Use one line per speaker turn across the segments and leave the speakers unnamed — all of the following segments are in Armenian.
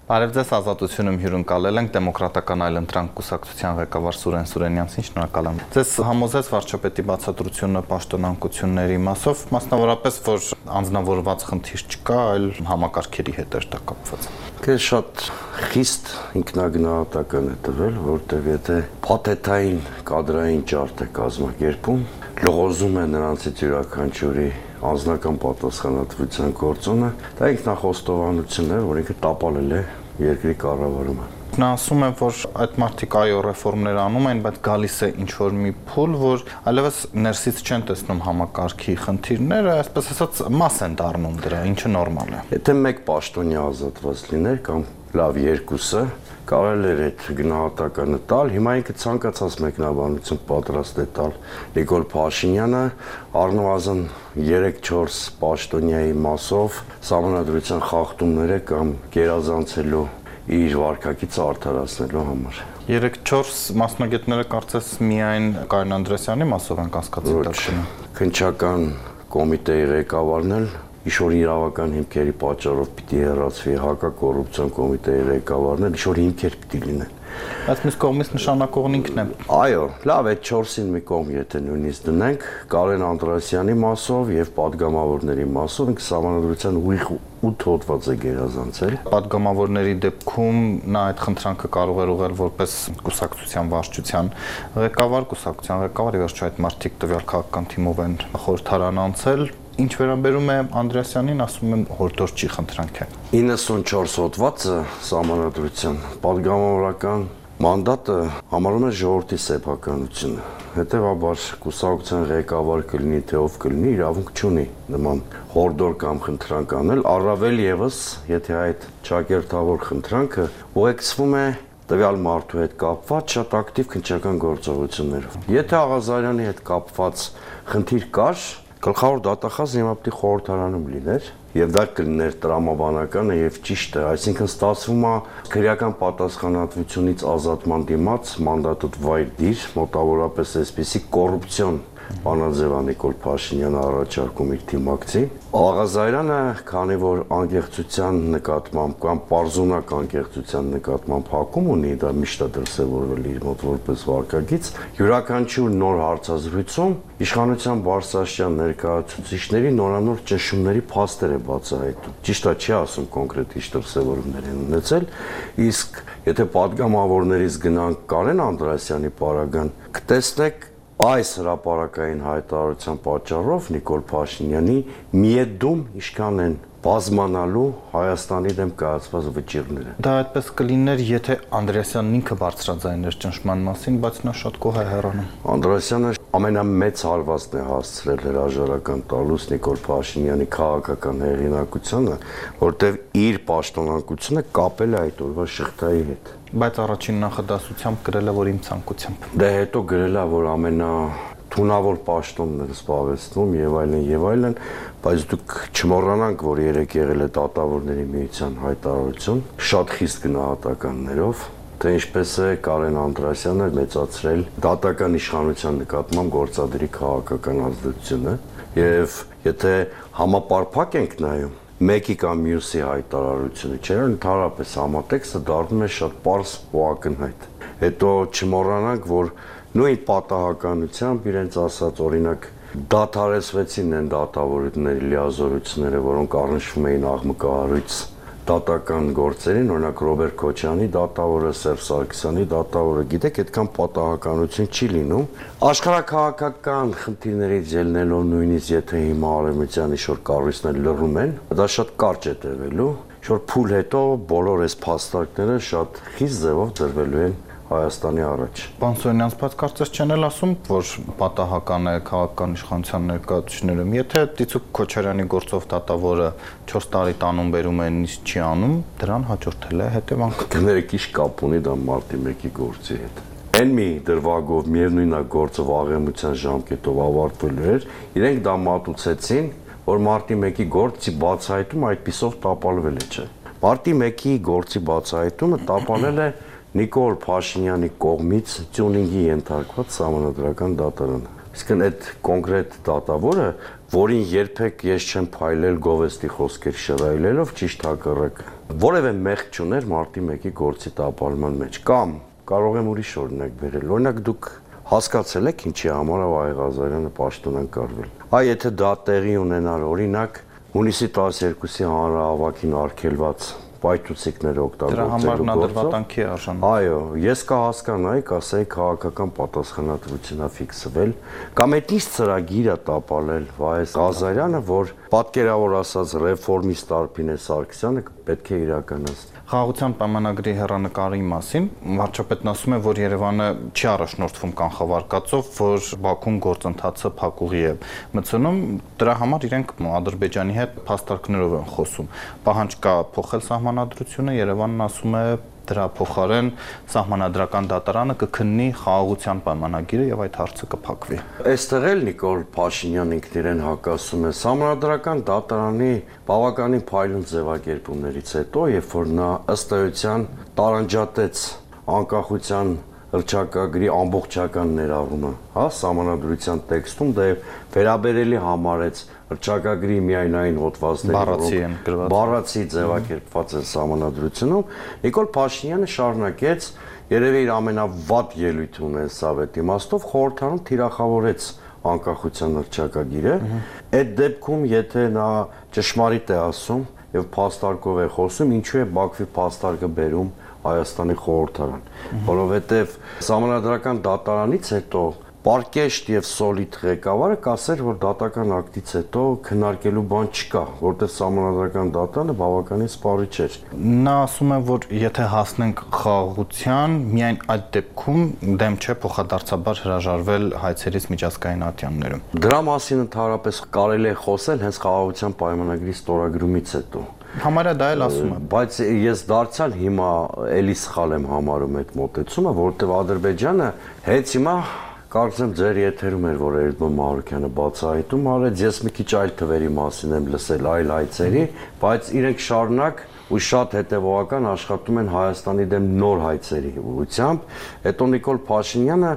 Բարև ձեզ, Ազատությունում հյուրընկալել ենք Դեմոկրատական այլընտրանք կուսակցության ղեկավար Սուրեն Սուրենյանցին, շնորհակալ եմ։ Ձեզ համոզեց վարչապետի բացատրությունը պաշտոնանկությունների մասով, մասնավորապես, որ անձնավորված խնդիր չկա, այլ համակարգերի հետ էր դա կապված։
Քեզ շատ խիստ ինքնագնահատական է տվել, որտեղ եթե փաթեթային կադրային ճարտ է կազմակերպում, լողոզում է նրանցից յուրաքանչյուրի անձնական պատասխանատվության գործոնը, դա ինքնախոստովանություն է, որ ինքը տապալել է երկրի կառավարումը։
Նա ասում է, որ այդ մարդիկ այո ռեֆորմներ անում են, բայց գալիս է ինչ-որ մի փուլ, որ այլևս ներսից չեն տեսնում համակարգի խնդիրները, այսպես ասած մաս են դառնում դրա, ինչը նորմալ է։
Եթե մեկ պաշտոնյա ազատված լիներ կամ լավ երկուսը, կարելի էր այդ գնահատականը տալ, հիմա ինքը ցանկացած մեկնաբանություն պատրաստ է տալ Նիկոլ Փաշինյանը առնվազն 3-4 պաշտոնյայի մասով սահմանադրության խախտումները կամ գերազանցելու իր վարկագիծը արդարացնելու համար։
3-4 մասնագետները կարծես միայն Կարեն Անդրեասյանի մասով են կասկածի տակ դնում։
Քննչական կոմիտեի ղեկավարն էլ ինչ-որ իրավական հիմքերի պատճառով պիտի հեռացվի, հակակոռուպցիոն կոմիտեի ղեկավարն էլ ինչ-որ հիմքեր պիտի լինեն։
Բայց մյուս կողմից նշանակողն ինքն է։
Այո, լավ, այդ 4-ին մի կողմ եթե նույնիսկ դնենք, Կարեն Անդրեասյանի մասով եւ падգամավորների մասով ինքը սահմանադրության ուղիղ 8 հոդված է գերազանցել։
Падգամավորների դեպքում նա այդ խնդրանքը կարող էր ուղղել որպես կուսակցության վարչության ղեկավար, ի վերջո այդ մարդիկ տվյալ քաղաքական թիմով են խորհրդարան անցել։ Ինչ վերաբերում է Անդրեասյանին, ասում եմ հորդորչի խնդրանք է։
94 հոդվածը սահմանադրության падգամավորական մանդատը համարում է ժողովրդի սեփականությունը։ Հետևաբար կուսակցության ղեկավար կլինի թե ով կլինի, իրավունք չունի նման հորդոր կամ խնդրանք անել, առավել եւս, եթե այդ ճակերտավոր խնդրանքը ուղեկցվում է տվյալ մարդու հետ կապված շատ ակտիվ քննչական գործողություններով։ Եթե Աղազարյանի հետ կապված խնդիր կար, գլխավոր դատախազն հիմա պետք է խորհրդարանում լիներ եւ դա կլիներ տրամաբանականը եւ ճիշտ է, այսինքն ստացվում է քրեական պատասխանատվությունից ազատման դիմաց մանդատոտ վայր դիր, մոտավորապես այսպիսի կոռուպցիոն բանաձևա Նիկոլ Փաշինյանը առաջարկում իր թիմակցի։ Աղազարյանը, քանի որ անկեղծության նկատմամբ կամ պարզունակ անկեղծության նկատմամբ հակում ունի, դա միշտ է դրսևորվել իր մոտ որպես վարկագիծ, յուրաքանչյուր նոր հարցազրույցում իշխանության բարձրաստիճան ներկայացուցիչների նորանոր ճնշումների փաստեր է բացահայտում։ Ճիշտ է, չի ասում կոնկրետ ինչ դրսևորումներ են ունեցել, իսկ եթե падգամավորներից գնանք Կարեն Անդրեասյանի պարագան, կտեսնեք այս հրապարակային հայտարարության պատճառով Նիկոլ Փաշինյանի միեդում ինչքան են բազմանալու Հայաստանի դեմ կայացված վճիռները։
Դա այդպես կլիներ, եթե Անդրեասյանն ինքը բարձրաձայներ ճնշման մասին, բայց նա շատ գոհ է հեռանում։
Անդրեասյանը ամենամեծ հարվածն է հասցրել հրաժարական տալուց Նիկոլ Փաշինյանի քաղաքական հեղինակությանը, որտեղ իր պաշտոնանկությունը կապել է այդ օրվա շղթայի հետ։
Բայց առաջին նախադասությամբ գրել է, որ իմ ցանկությամբ։
Դե հետո գրել է, որ ամենաթունավոր պաշտոնն է զբաղեցնում եւ այլն, բայց դուք չմոռանանք, որ երեք եղել է դատավորների միության հայտարարություն, շատ խիստ գնահատականներով, թե ինչպես է Կարեն Անդրեասյանը մեծացրել դատական իշխանության նկատմամբ գործադրի քաղաքական ազդեցությունը եւ եթե համապարփակ ենք նայում մեկի կամ մյուսի հայտարարությունը չէ, ընդհանրապես համատեքստը դառնում է շատ պարզ ու ակնհայտ։ Հետո չմոռանանք, որ նույն պատահականությամբ իրենց ասած օրինակ դադարեցվեցին են դատավորների լիազորությունները, որոնք առնչվում էին աղմկահարույց դատական գործերին, օրինակ Ռոբերտ Քոչյանի դատավորը, Սերժ Սարգսյանի դատավորը, գիտեք, այդքան պատահականություն չի լինում։ Աշխարհաքաղաքական խնդիրներից ելնելով նույնիսկ եթե հիմա արևմտյան ինչ-որ կառույցներ լռում են, դա շատ կարճ է տևելու, ինչ-որ փուլ հետո բոլոր այս փաստարկները շատ խիստ ձևով դրվելու են Հայաստանի առաջ։
Պարոն Սուրենյանց, բայց կարծես չեն էլ ասում, որ պատահական է քաղաքական իշխանության ներկայացուցիչները։ Եթե Տիցուկ Քոչարյանի գործով դատավորը 4 տարի տանում բերում է, ինչ չի անում, դրան հաջորդել է հետևանք։
Կներեք, ինչ կապ ունի դա մարտի 1-ի գործի հետ։ Այն մի դրվագով միևնույն է գործը վաղեմության ժամկետով ավարտվելու էր, իրենք դա մատուցեցին, որ մարտի 1-ի գործի բացահայտումը այդպիսով տապալվել է, չէ։ Մարտի 1-ի գործի բացահայտումը տապալել է Նիկոլ Փաշինյանի կողմից տյունինգի ենթարկված սահմանադրական դատարանը։ Իսկն այդ կոնկրետ դատավորը, որին երբեք ես չեմ փայլել գովեստի խոսքեր շռայլելով, ճիշտ հակառակը։ Որևէ մեղք չուներ մարտի 1-ի գործի տապալման մեջ, կամ կարող եմ ուրիշ օրինակ բերել։ Օրինակ դուք հասկացել եք ինչի համար է Վահե Ղազարյանը պաշտոնակրվել։ Այ եթե դա տեղի ունենար օրինակ հունիսի 12-ի հանրահավաքին արգելված պայթուցիկներ
Դրա համար
օգտագործելու
նա
գործով
դրվատանքի է արժանի։
Այո, ես կհասկանայի, կասեի քաղաքական պատասխանատվությունա ֆիքսվել, կամ այդ ինչ ծրագիր է տապալել Վահե Ղազարյանը, որ պատկերավոր ասած ռեֆորմիստ Արփինե Սարգսյանը պետք է իրականացնի։
Խաղաղության պայմանագրի հեռանկարի մասին վարչապետն ասում է, որ Երևանը չի առաջնորդվում կանխավարկածով, որ Բաքուն գործընթացը փակուղի է մտցնում, դրա համար իրենք Ադրբեջանի հետ փաստարկներով են խոսում։ Պահանջ կա փոխել սահմանադրությունը, Երևանն ասում է դրա փոխարեն սահմանադրական դատարանը կքննի խաղաղության պայմանագիրը եւ այդ հարցը կփակվի։
Այստեղ էլ Նիկոլ Փաշինյանն ինքն իրեն հակասում է սահմանադրական դատարանի բավականին փայլուն ձևակերպումներից հետո, երբ որ նա ըստ էության տարանջատեց անկախության հռչակագրի ամբողջական ներառումը, հա, սահմանադրության տեքստում դա վերաբերելի համարեց հռչակագրի միայնային հոդվածների բառացի ձևակերպված են սահմանադրությունում, Նիկոլ Փաշինյանը շարունակեց երևի իր ամենավատ ելույթը ունեն Սավետի իմաստով խորհրդարանում թիրախավորեց անկախության հռչակագիրը։ Այդ դեպքում եթե նա ճշմարիտ է ասում եւ փաստարկով է խոսում, ինչու է Բաքվի փաստարկը բերում Հայաստանի խորհրդարան, որովհետև սահմանադրական դատարանից հետո պարկեշտ եւ սոլիդ ղեկավարը կասեր, որ դատական ակտից հետո քննարկելու բան չկա, որտեղ սահմանադրական դատարանը բավականին սպառիչ էր։
Նա ասում է, որ եթե հասնենք խաղաղության, միայն այդ դեպքում դեմ չէ փոխադարձաբար հրաժարվել հայցերից միջազգային ատյաններում։
Դրա մասին ընդհանրապես կարելի է խոսել հենց խաղաղության պայմանագրի ստորագրումից հետո։
Համարյա դա էլ ասում է։
Բայց ես դարձյալ հիմա էլի սխալ եմ համարում այդ մոտեցումը, որովհետև Ադրբեջանը հենց հիմա կարծեմ ձեր եթերում էր, որ Էրդոğan Մարուկյանը բացահայտում արեց, ես մի քիչ այլ թվերի մասին եմ լսել այլ հայցերի, բայց իրենք շարունակ ու շատ հետևողական աշխատում են Հայաստանի դեմ նոր հայցերի ուղղությամբ։ Հետո Նիկոլ Փաշինյանը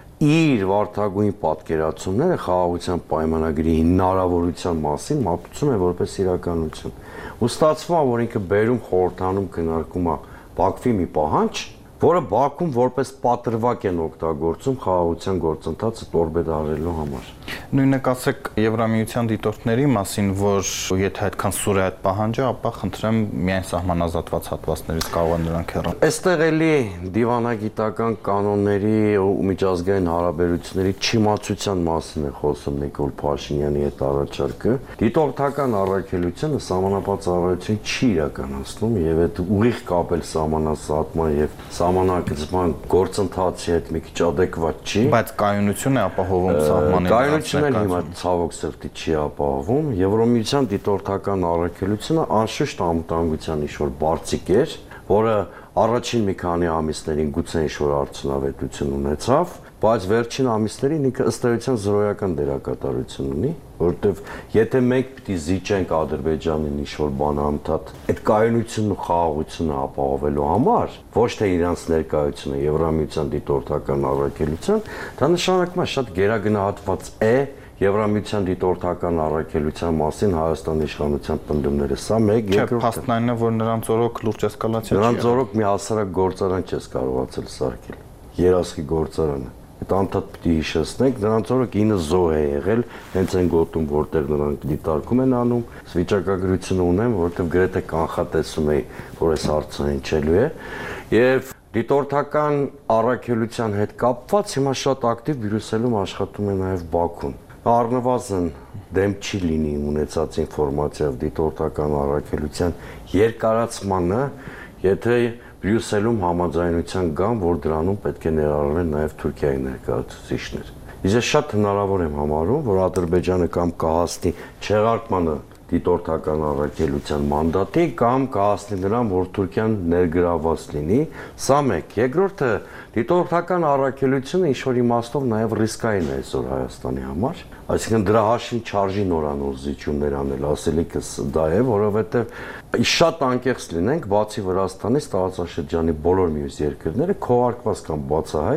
իր վարդագույն պատկերացումները խաղաղության պայմանագրի հնարավորության մասին մատուցում է որպես իրականություն։ Ու ստացվում է, որ ինքը բերում խորհրդանում քննարկում է Բաքվի մի պահանջ, որը Բաքուն որպես պատրվակ են օգտագործում խաղաղության գործընթացը տորպեդարելու համար։
Նույնը կասեք Եվրամիության դիտորդների մասին, որ եթե այդքան սուր է այդ պահանջը, ապա խնդրեմ միայն սահմանազատված հատվածներից կարող են նրանք հեռանալ։
Այստեղ էլի դիվանագիտական կանոնների ու միջազգային հարաբերությունների չիմացության մասին է խոսում Նիկոլ Փաշինյանի այդ առաջարկը։ Դիտորդական առաքելությունը սահմանապատ ծառայություն չի իրականացնում եւ այդ ուղիղ կապել սահմանազատման եւ սահմանակցման գործընթացի հետ մի քիչ adekvat չի,
բայց կայունություն է ապահովում սահմանի։
Կայունությունը հիմա ցավոք սրտի չի ապահովում։ Եվրոմիության դիտորդական առաքելությունը անշուշտ անվտանգության ինչ-որ բարձիկ էր, որը առաջին մի քանի ամիսներին գուցե ինչ-որ արդյունավետություն ունեցավ, բայց վերջին ամիսներին ինքը ըստ էության զրոյական դերակատարություն ունի, որովհետև եթե մենք պիտի զիջենք Ադրբեջանին ինչ-որ բանահամթաթ, այդ կայունությունն ու խաղաղությունը ապահովելու համար, ոչ թե իրանց ներկայությունը Եվրամիության դիտորդական առաքելության, դա նշանակում է շատ գերագնահատված է Եվրամիության դիտորդական առաքելության մասին Հայաստանի իշխանության պնդումները։ Սա մեկ, երկրորդ
փաստն այն է, որ նրանց օրոք լուրջ էսկալացիա չի։
Նրանց օրոք մի հասարակ գործարան չես կարողացել սարքել։ Երասխի գործարանը։ Այդ անդադ պիտի հիշեցնենք, նրանց օրոք 9 զոհ է եղել, հենց այն գոտում, որտեղ նրանք դիտարկում են անում, վիճակագրությունը ունեմ, որովհետև գրեթե կանխատեսում էի, որ այս հարցը հնչելու է, եւ դիտորդական առաքելության հետ կապված հիմա շատ ակտիվ Բրյուսելում աշխատում է նաեւ Բաքուն։ Առնվազն դեմ չի լինի ունեցած ինֆորմացիայով դիտորդական առաքելության երկարացմանը, եթե Բրյուսելում համաձայնության գան, որ դրանում պետք է ներառվեն նաև Թուրքիայի ներկայացուցիչներ։ Ես շատ հնարավոր եմ համարում, որ Ադրբեջանը կամ կհասնի չեղարկմանը դիտորդական առաքելության մանդատի կամ կհասնի նրան, որ Թուրքիան ներգրավված լինի, սա մեկ։ Երկրորդը դիտորդական առաքելությունը ինչ-որ իմաստով նաև ռիսկային է այսօր Հայաստանի համար, այսինքն դրա հաշվին չարժի նորանոր զիջումներ անել, ասելիքս դա է, որովհետև շատ անկեղծ լինենք, բացի Վրաստանից տարածաշրջանի բոլոր մյուս երկրները քողարկված կամ բացահայտ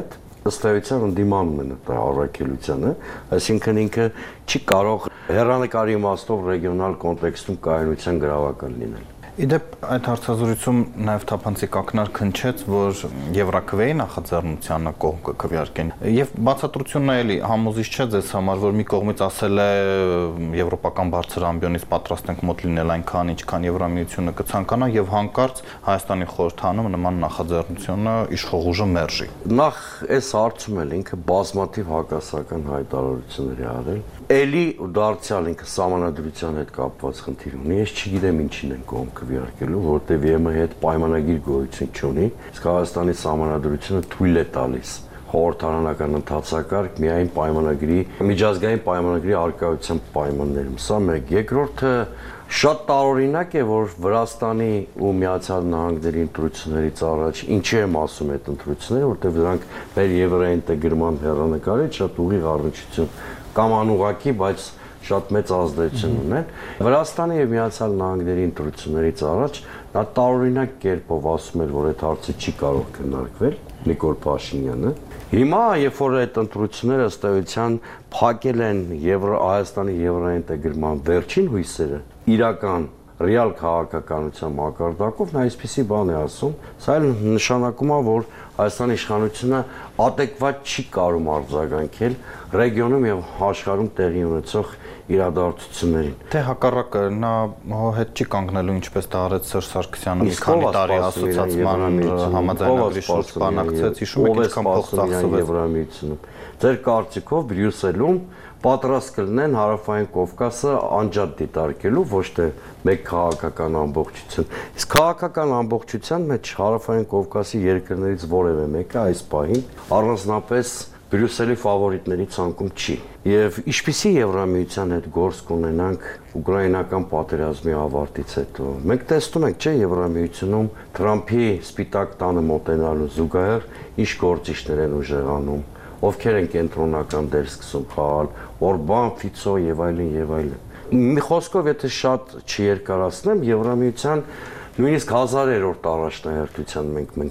ըստ էության ընդդիմանում են այդ առաքելությանը, այսինքն ինքը չի կարող հեռանկարի իմաստով ռեգիոնալ կոնտեքստում կայունության գրավական լինել։
Իդեպ այդ հարցազրույցում նաև թափանցիկ ակնարկ հնչեց, որ Եվրաքվեի նախաձեռնությանը կողմ կքվեարկեն։ Եվ բացատրությունն էլի համոզիչ չէ ձեզ համար, որ մի կողմից ասել է եվրոպական բարձր ամբիոնից պատրաստ ենք մոտ լինել այնքան, ինչքան Եվրամիությունը կցանկանա, եւ հանկարծ Հայաստանի խորհրդանում նման նախաձեռնությունը իշխող ուժը մերժի։
Նախ այս հարցում էլ ինքը բազմաթիվ հակասական հայտարարություններ է արել։ Էլի դարձյալ ինքը սահմանադրության հետ կապված խնդիր ունի։ Ես չգիտեմ ինչին են կողմ քվեարկելու, որտեղ ԵՄ-ի հետ պայմանագիր գոյություն չունի, իսկ Հայաստանի սահմանադրությունը թույլ է տալիս խորհրդարանական ընթացակարգ միայն պայմանագրի, միջազգային պայմանագրի արկայության պայմաններում։ Սա մեկ։ Երկրորդը շատ տարօրինակ է, որ Վրաստանի ու Միացյալ Նահանգների ընտրություններից առաջ ինչի եմ ասում այդ ընտրությունները, որտեղ դրանք մեր եվրոինտեգրման հեռանկարի շատ ուղիղ առնչություն կամ անուղղակի, բայց շատ մեծ ազդեցություն ունեն։ Վրաստանի եւ Միացյալ Նահանգների ընտրություններից առաջ նա տարօրինակ կերպով ասում էր, որ այդ հարցը չի կարող քննարկվել Նիկոլ Փաշինյանը։ Հիմա, երբ որ այդ ընտրությունները ըստ էության փակել են Հայաստանի եվրոինտեգրման վերջին հույսերը, իրական ռեալ քաղաքականության մակարդակով նա այսպիսի բան է ասում, սա էլ նշանակում է, որ Հայաստանի իշխանությունը adekvat չի կարող արձագանքել ռեգիոնում եւ աշխարհում տեղի ունեցող իրադարձություններին։
Թե հակառակը նա հետ չի կանգնելու, ինչպես դա արեց Սերժ Սարգսյանը մի քանի տարի ասոցիացիան համաձայնագրի շուրջ բանակցեց, հիշում եք ինչքան փող ծախսվեց
Եվրամիությունում։ Ձեր կարծիքով Բրյուսելում պատրաստ կլինեն Հարավային Կովկասը անջատ դիտարկելու, ոչ թե մեկ քաղաքական ամբողջություն։ Իսկ քաղաքական ամբողջության մեջ Հարավային Կովկասի երկրներից որևէ մեկը այս պահին առանձնապես Բրյուսելի ֆավորիտների ցանկում չի։ Եվ ինչպիսի Եվրամիության հետ գործ կունենանք ուկրաինական պատերազմի ավարտից հետո։ Մենք տեսնում ենք, չէ, Եվրամիությունում Թրամփի սպիտակ տանը մոտենալու զուգահեռ ինչ գործիչներ են ուժեղանում, ովքեր են կենտրոնական դեր սկսում խաղալ, Օրբան, Ֆիցո եւ այլն եւ այլն։ Մի խոսքով, եթե շատ չերկարացնեմ, Եվրամիության նույնիսկ 1000-րդ առաջնահերթության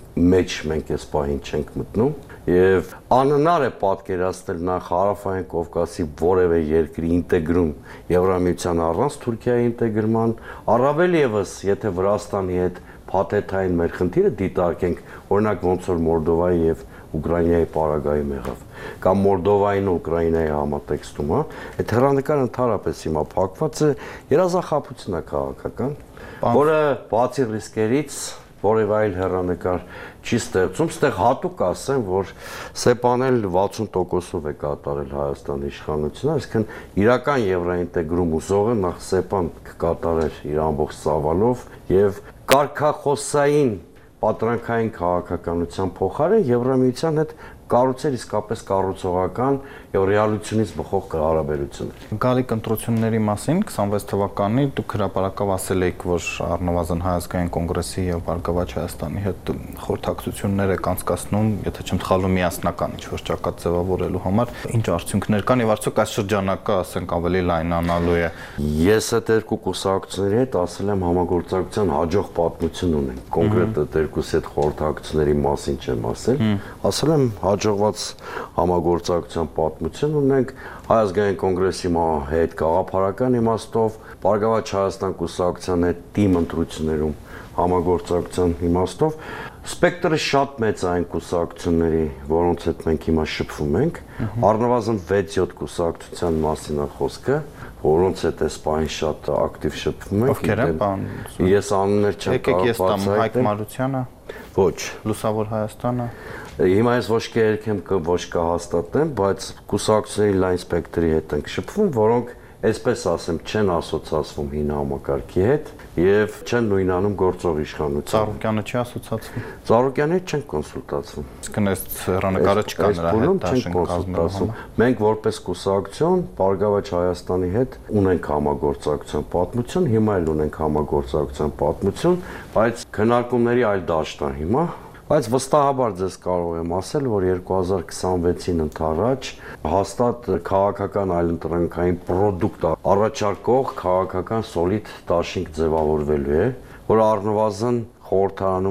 մենք այս պահին չենք մտնում եւ անհնար է պատկերացնել նախ Հարավային Կովկասի որևէ երկրի ինտեգրում Եվրամիության առանց Թուրքիայի ինտեգրման, առավել եւս, եթե Վրաստանի հետ փաթեթային մեր խնդիրը դիտարկենք, օրինակ ոնց որ Մոլդովայի եւ Ուկրաինայի պարագայում եղավ, կամ Մոլդովային ու Ուկրաինայի համատեքստում, այդ հեռանկարը ընդհանրապես հիմա փակված է, երազախաբություն է քաղաքական, որը բացի ռիսկերից որևէ այլ հեռանկար չի ստեղծում, ստեղ հատուկ ասեմ, որ սեպանել 60%-ով է կատարել Հայաստանի իշխանությունը, այսինքն իրական եվրոինտեգրում ուզողը նախ սեպան կկատարեր իր ամբողջ ծավալով եւ կարգախոսային պատրանքային քաղաքականության փոխարեն Եվրամիության հետ կառուցել իսկապես կառուցողական եւ ռեալությունից բխող հարաբերություններ։
Գալիք ընտրությունների մասին 26 թվականի դուք հրապարակավ ասել եք, որ առնվազն Հայազգային կոնգրեսի եւ Բարգավաճ Հայաստանի հետ խորհրդակցություններ եք անցկացնում, եթե չեմ սխալվում, միասնական ինչ-որ ճակատ ձևավորելու համար։ Ինչ արդյունքներ կան եւ արդյոք այս շրջանակը, ասենք, ավելի լայնանալու է։
Ես այդ երկու կուսակցությունների հետ ասել եմ համագործակցության հաջող պատմություն ունեն։ Կոնկրետ այդ երկուսի հետ խորհրդակցությունների մասին չեմ ասել, ասել եմ հաջողված համագործակցության պատմություն ունենք Հայազգային կոնգրեսի հետ գաղափարական իմաստով, Բարգավաճ Հայաստան կուսակցության հետ թիմ ընտրություններում համագործակցության իմաստով, սպեկտրը շատ մեծ է այն կուսակցությունների, որոնց հետ մենք հիմա շփվում ենք, առնվազն 6-7 կուսակցության մասին է խոսքը, որոնց հետ այս պահին շատ ակտիվ շփվում ենք։
Ովքեր են, պարոն։
Ես անուններ չեմ կարող
բացատրել։ Հայկ Մարությանը։
Ոչ։
Լուսավոր Հայաստանը։
Հիմա ես ոչ կերքեմ ոչ կհաստատեմ, բայց կուսակցությունների լայն սպեկտրի հետ ենք շփվում, որոնք այսպես ասեմ, չեն ասոցացվում հին համակարգի հետ եւ չեն նույնանում գործող իշխանության։
Ծառուկյանը չի ասոցացվում։
Ծառուկյանի հետ չեն կոնսուլտացվում։
Իսկ այս հեռանկարը չկա նրա հետ դաշինք կազմելու։
Մենք որպես կուսակցություն Բարգավաճ Հայաստանի հետ ունենք համագործակցության պատմություն, հիմա էլ ունենք համագործակցության պատմություն, բայց քննարկումների այլ դաշտ է հիմա։ Բայց վստահաբար ձեզ կարող եմ ասել, որ 2026-ին ընդառաջ հաստատ քաղաքական այլընտրանքային պրոդուկտ առաջարկող քաղաքական սոլիդ դաշինք ձևավորվելու է, որը առնվազն խորհրդարանում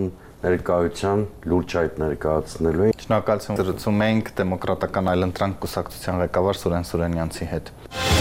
ներկայության լուրջ այդ ներկայացնելու
Շնորհակալություն։ Զրուցում ենք դեմոկրատական այլընտրանք կուսակցության ղեկավար Սուրեն Սուրենյանցի հետ։